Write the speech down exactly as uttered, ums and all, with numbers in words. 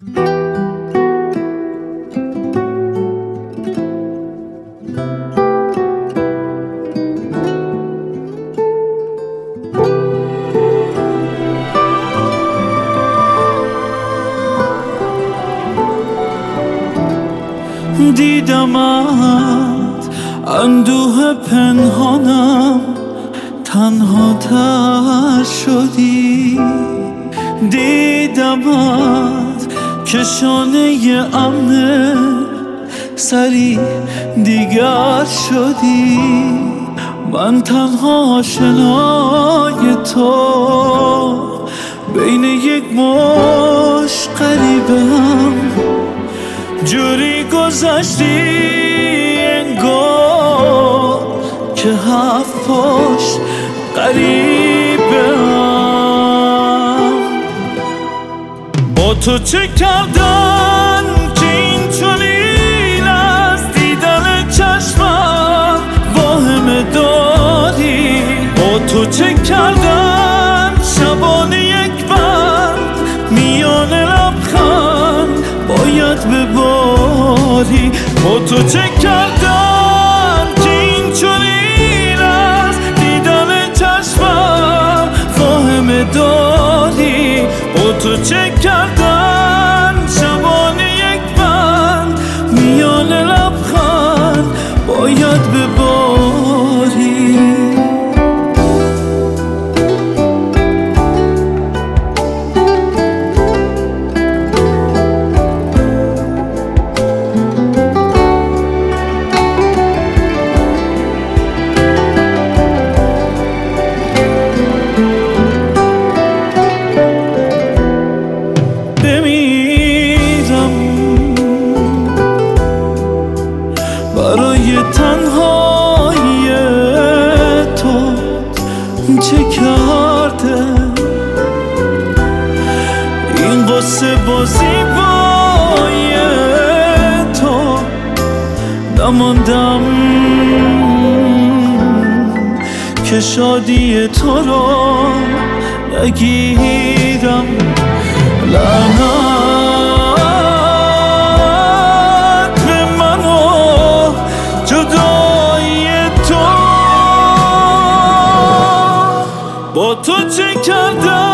دیدمت اندوه پنهانم تنها تر شدی، دیدمت که شانه امن سری دیگر شدی. من تنها آشنای تو بین یک مش غریبم، جوری گذشتی انگار که هفت پشت غریبم. با تو چه کردن که این چنین از دیدن چشمم واهمه داری؟ با تو چه کردن شبانه یک بند میان لبخند باید بباری؟ با تو چه کردن که این چنین از دیدن چشمم واهمه داری؟ با تو چه کردن شبانه یک بند میان لبخند باید بباری؟ برای تنهایی تو چه کرده این قصه با زیبایی تو؟ نماندم که شادی تو رو نگیرم. لعنت با تو چه کردم